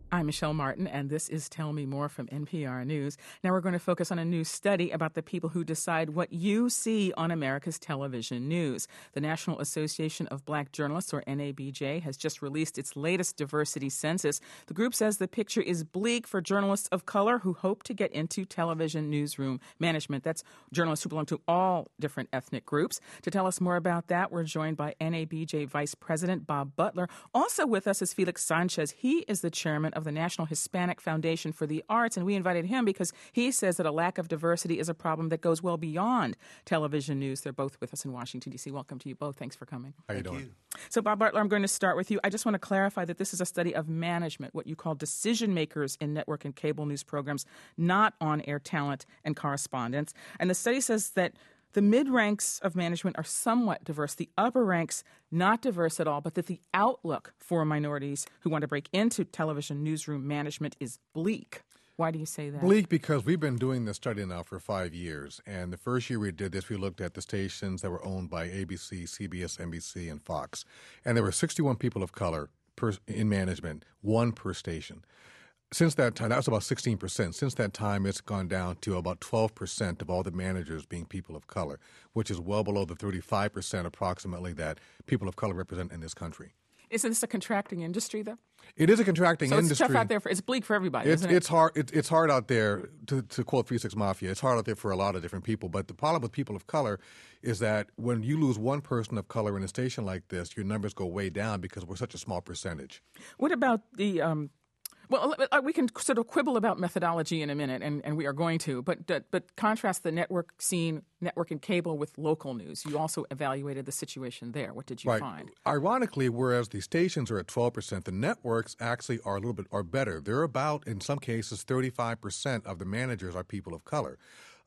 I'm Michelle Martin, and this is Tell Me More from NPR News. Now we're going to focus on a new study about the people who decide what you see on America's television news. The National Association of Black Journalists, or NABJ, has just released its latest diversity census. The group says the picture is bleak for journalists of color who hope to get into television newsroom management. That's journalists who belong to all different ethnic groups. To tell us more about that, we're joined by NABJ Vice President Bob Butler. Also with us is Felix Sanchez. He is the chairman of the National Hispanic Foundation for the Arts, and we invited him because he says that a lack of diversity is a problem that goes well beyond television news. They're both with us in Washington, D.C. Welcome to you both. Thanks for coming. How you doing? So, Bob Butler, I'm going to start with you. I just want to clarify that this is a study of management, what you call decision makers in network and cable news programs, not on-air talent and correspondents. And the study says that the mid-ranks of management are somewhat diverse, the upper ranks not diverse at all, but that the outlook for minorities who want to break into television newsroom management is bleak. Why do you say that? Bleak because we've been doing this study now for 5 years. And the first year we did this, we looked at the stations that were owned by ABC, CBS, NBC, and Fox. And there were 61 people of color in management, one per station. Since that time, that was about 16%. Since that time, it's gone down to about 12% of all the managers being people of color, which is well below the 35% approximately that people of color represent in this country. Isn't this a contracting industry, though? It is a contracting industry. So it's tough out there. It's bleak for everybody, isn't it? It's hard. It's hard out there, to quote 3 6 Mafia, it's hard out there for a lot of different people. But the problem with people of color is that when you lose one person of color in a station like this, your numbers go way down because we're such a small percentage. What about the well, we can sort of quibble about methodology in a minute, and we are going to, but contrast the network scene, network and cable with local news. You also evaluated the situation there. What did you find? Ironically, whereas the stations are at 12%, the networks actually are better. They're about, in some cases, 35% of the managers are people of color.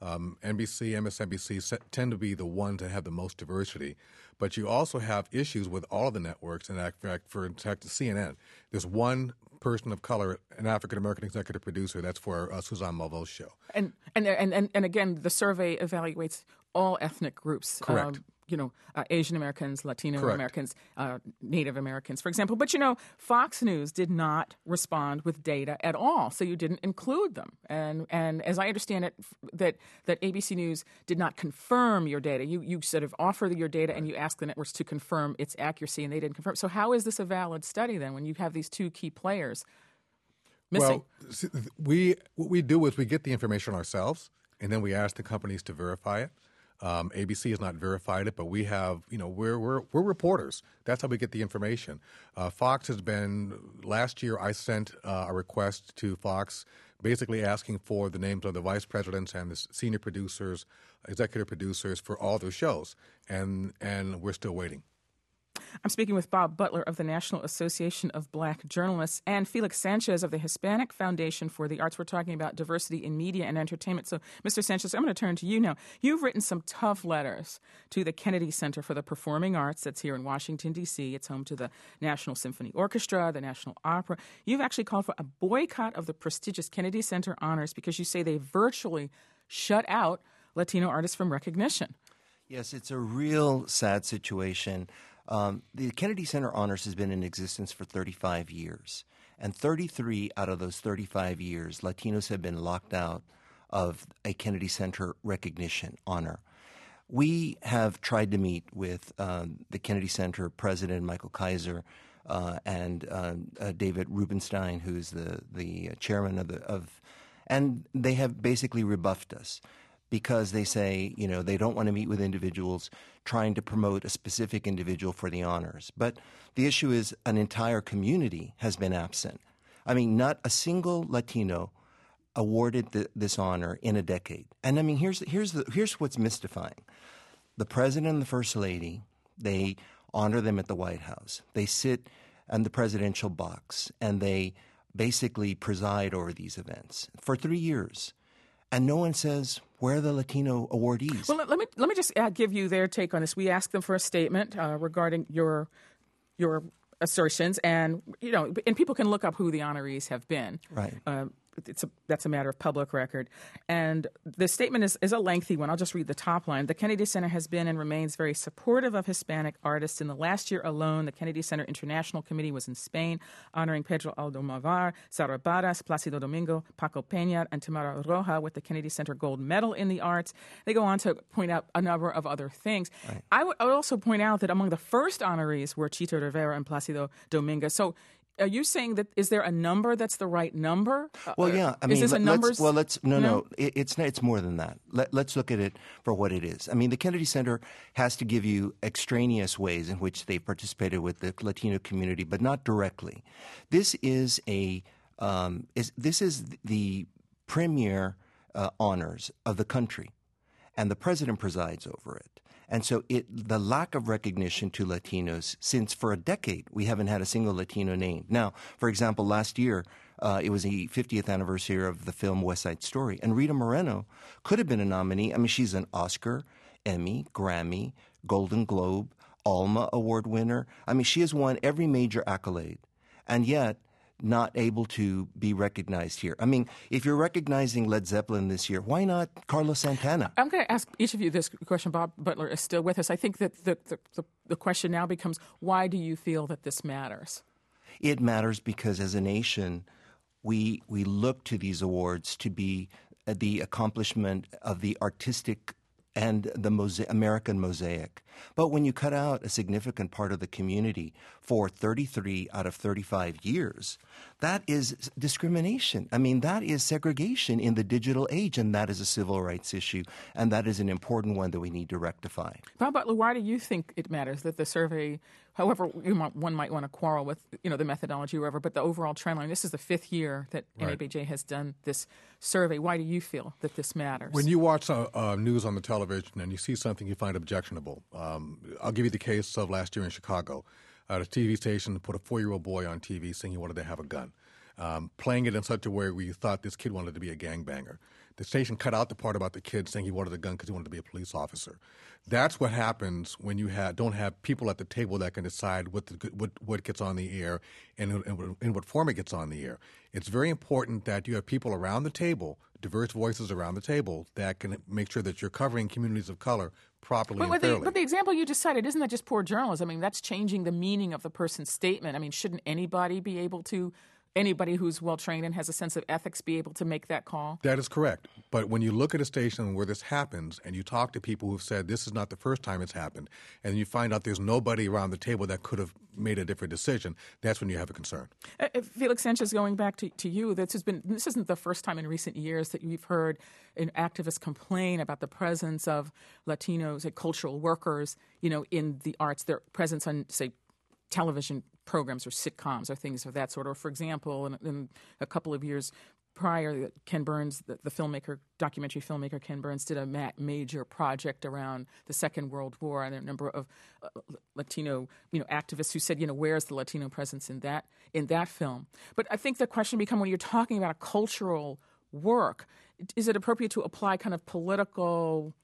NBC, MSNBC tend to be the ones that have the most diversity. But you also have issues with all of the networks. In fact, CNN, there's one person of color, an African-American executive producer. That's for Suzanne Malveau's show. And again, the survey evaluates all ethnic groups. Correct. Asian Americans, Latino Correct. Americans, Native Americans, for example. But, Fox News did not respond with data at all, so you didn't include them. And as I understand it, that ABC News did not confirm your data. You sort of offer your data and you ask the networks to confirm its accuracy, and they didn't confirm. So how is this a valid study then when you have these two key players missing? Well, what we do is we get the information ourselves, and then we ask the companies to verify it. ABC has not verified it, but we have, we're reporters. That's how we get the information. Fox has been, last year I sent a request to Fox basically asking for the names of the vice presidents and the senior producers, executive producers for all their shows. And we're still waiting. I'm speaking with Bob Butler of the National Association of Black Journalists and Felix Sanchez of the Hispanic Foundation for the Arts. We're talking about diversity in media and entertainment. So, Mr. Sanchez, I'm going to turn to you now. You've written some tough letters to the Kennedy Center for the Performing Arts that's here in Washington, D.C. It's home to the National Symphony Orchestra, the National Opera. You've actually called for a boycott of the prestigious Kennedy Center honors because you say they virtually shut out Latino artists from recognition. Yes, it's a real sad situation. The Kennedy Center Honors has been in existence for 35 years, and 33 out of those 35 years, Latinos have been locked out of a Kennedy Center recognition honor. We have tried to meet with the Kennedy Center president, Michael Kaiser, and David Rubenstein, who's the chairman and they have basically rebuffed us. Because they say, they don't want to meet with individuals trying to promote a specific individual for the honors. But the issue is an entire community has been absent. I mean, not a single Latino awarded this honor in a decade. And I mean, here's what's mystifying. The president and the first lady, they honor them at the White House. They sit in the presidential box and they basically preside over these events for 3 years. And no one says, where are the Latino awardees? Well, let me just give you their take on this. We asked them for a statement regarding your assertions, and and people can look up who the honorees have been. Right. that's a matter of public record. And the statement is a lengthy one. I'll just read the top line. The Kennedy Center has been and remains very supportive of Hispanic artists. In the last year alone, the Kennedy Center International Committee was in Spain, honoring Pedro Almodovar, Sara Barras, Placido Domingo, Paco Peña, and Tamara Roja with the Kennedy Center Gold Medal in the Arts. They go on to point out a number of other things. Right. I would also point out that among the first honorees were Chito Rivera and Placido Domingo. So are you saying that is there a number that's the right number? Well, yeah. I mean, is this a numbers? No. It's more than that. Let's look at it for what it is. I mean, the Kennedy Center has to give you extraneous ways in which they participated with the Latino community, but not directly. This is the premier honors of the country, and the president presides over it. And so the lack of recognition to Latinos, since for a decade we haven't had a single Latino named. Now, for example, last year it was the 50th anniversary of the film West Side Story, and Rita Moreno could have been a nominee. I mean, she's an Oscar, Emmy, Grammy, Golden Globe, Alma Award winner. I mean, she has won every major accolade, and yet not able to be recognized here. I mean, if you're recognizing Led Zeppelin this year, why not Carlos Santana? I'm going to ask each of you this question. Bob Butler is still with us. I think that the question now becomes, why do you feel that this matters? It matters because as a nation, we look to these awards to be the accomplishment of the artistic and the American mosaic. But when you cut out a significant part of the community for 33 out of 35 years, that is discrimination. I mean, that is segregation in the digital age, and that is a civil rights issue, and that is an important one that we need to rectify. Bob Butler, why do you think it matters that the survey, however one might want to quarrel with the methodology or whatever, but the overall trend line, this is the fifth year that NABJ has done this survey. Why do you feel that this matters? When you watch news on the television and you see something you find objectionable, I'll give you the case of last year in Chicago. A TV station put a 4-year-old boy on TV saying he wanted to have a gun, playing it in such a way where you thought this kid wanted to be a gangbanger. The station cut out the part about the kid saying he wanted a gun because he wanted to be a police officer. That's what happens when you don't have people at the table that can decide what gets on the air and in what form it gets on the air. It's very important that you have people around the table, diverse voices around the table, that can make sure that you're covering communities of color properly and fairly. But the example you just cited, isn't that just poor journalism? I mean, that's changing the meaning of the person's statement. I mean, shouldn't anybody who's well-trained and has a sense of ethics be able to make that call? That is correct. But when you look at a station where this happens and you talk to people who've said this is not the first time it's happened, and you find out there's nobody around the table that could have made a different decision, that's when you have a concern. Felix Sanchez, going back to you, this isn't the first time in recent years that you've heard an activist complain about the presence of Latinos, cultural workers, in the arts, their presence on, say, television programs or sitcoms or things of that sort. Or, for example, in a couple of years prior, Ken Burns, the documentary filmmaker Ken Burns, did a major project around the Second World War, and there are a number of Latino, activists who said, where's the Latino presence in that film? But I think the question becomes, when you're talking about a cultural work, is it appropriate to apply kind of political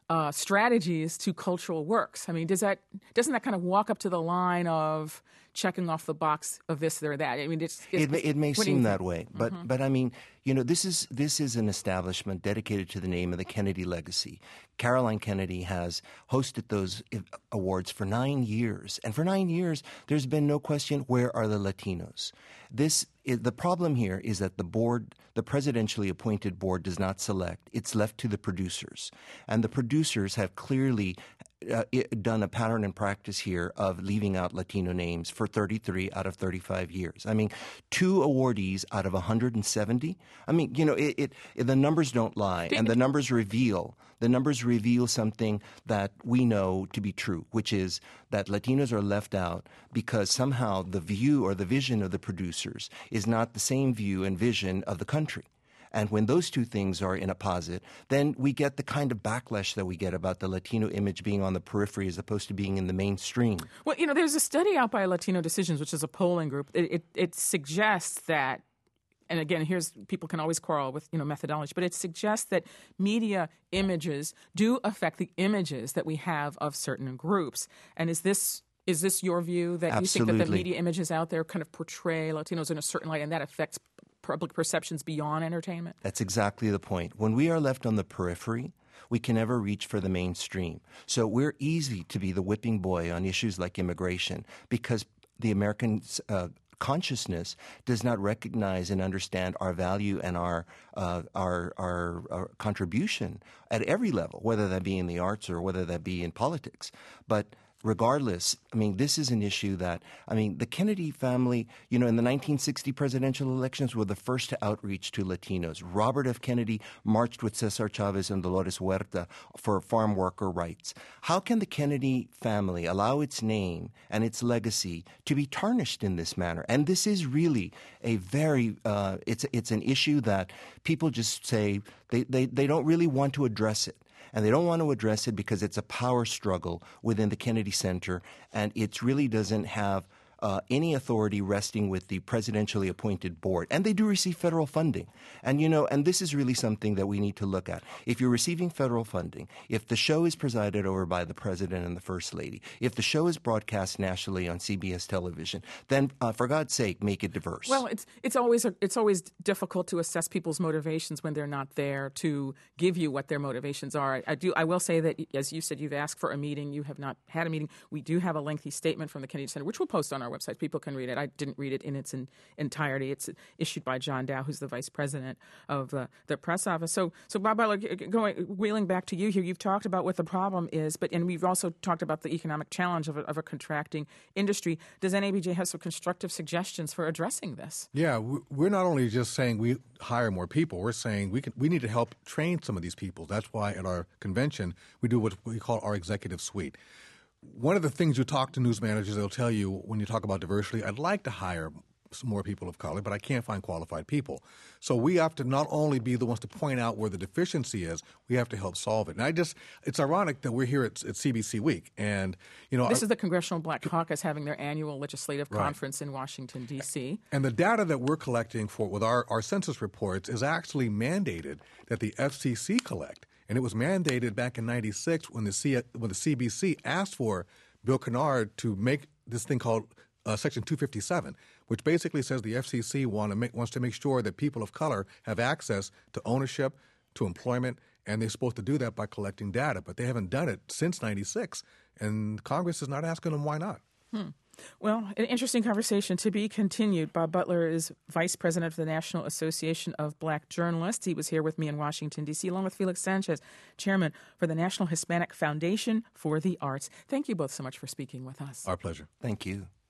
strategies to cultural works? I mean, doesn't that kind of walk up to the line of checking off the box of this or that? I mean, it may seem that way, but I mean, this is an establishment dedicated to the name of the Kennedy legacy. Caroline Kennedy has hosted those awards for 9 years, and for 9 years, there's been no question, where are the Latinos? The problem here is that the board, the presidentially appointed board, does not select. It's left to the producers. And the producers have clearly done a pattern and practice here of leaving out Latino names for 33 out of 35 years. I mean, 2 awardees out of 170. I mean, the numbers don't lie, and the numbers reveal something that we know to be true, which is that Latinos are left out because somehow the view or the vision of the producers is not the same view and vision of the country. And when those two things are in a posit, then we get the kind of backlash that we get about the Latino image being on the periphery as opposed to being in the mainstream. Well, there's a study out by Latino Decisions, which is a polling group. It suggests that, and again, people can always quarrel with methodology, but it suggests that media images do affect the images that we have of certain groups. And is this your view, that Absolutely. You think that the media images out there kind of portray Latinos in a certain light, and that affects public perceptions beyond entertainment? That's exactly the point. When we are left on the periphery, we can never reach for the mainstream. So we're easy to be the whipping boy on issues like immigration because the American consciousness does not recognize and understand our value and our contribution at every level, whether that be in the arts or whether that be in politics. But regardless, I mean, this is an issue that, I mean, the Kennedy family, in the 1960 presidential elections were the first to outreach to Latinos. Robert F. Kennedy marched with Cesar Chavez and Dolores Huerta for farm worker rights. How can the Kennedy family allow its name and its legacy to be tarnished in this manner? And this is really a very, it's an issue that people just say they don't really want to address it. And they don't want to address it because it's a power struggle within the Kennedy Center, and it really doesn't have any authority resting with the presidentially appointed board. And they do receive federal funding. And, and this is really something that we need to look at. If you're receiving federal funding, if the show is presided over by the president and the first lady, if the show is broadcast nationally on CBS television, then for God's sake, make it diverse. Well, it's always difficult to assess people's motivations when they're not there to give you what their motivations are. I will say that, as you said, you've asked for a meeting. You have not had a meeting. We do have a lengthy statement from the Kennedy Center, which we'll post on our website. People can read it. I didn't read it in its entirety. It's issued by John Dow, who's the vice president of the press office. So Bob Butler, wheeling back to you here, you've talked about what the problem is, and we've also talked about the economic challenge of a contracting industry. Does NABJ have some constructive suggestions for addressing this? Yeah, we're not only just saying we hire more people. We're saying we need to help train some of these people. That's why at our convention we do what we call our executive suite. One of the things you talk to news managers, they'll tell you when you talk about diversity, I'd like to hire some more people of color, but I can't find qualified people. So we have to not only be the ones to point out where the deficiency is, we have to help solve it. And it's ironic that we're here at CBC Week. And, this is the Congressional Black Caucus having their annual legislative conference in Washington, D.C. And the data that we're collecting with our census reports is actually mandated that the FCC collect. And it was mandated back in '96 when the CBC asked for Bill Kennard to make this thing called Section 257, which basically says the FCC wants to make sure that people of color have access to ownership, to employment, and they're supposed to do that by collecting data. But they haven't done it since '96, and Congress is not asking them why not. Well, an interesting conversation to be continued. Bob Butler is Vice President of the National Association of Black Journalists. He was here with me in Washington, D.C., along with Felix Sanchez, Chairman for the National Hispanic Foundation for the Arts. Thank you both so much for speaking with us. Our pleasure. Thank you.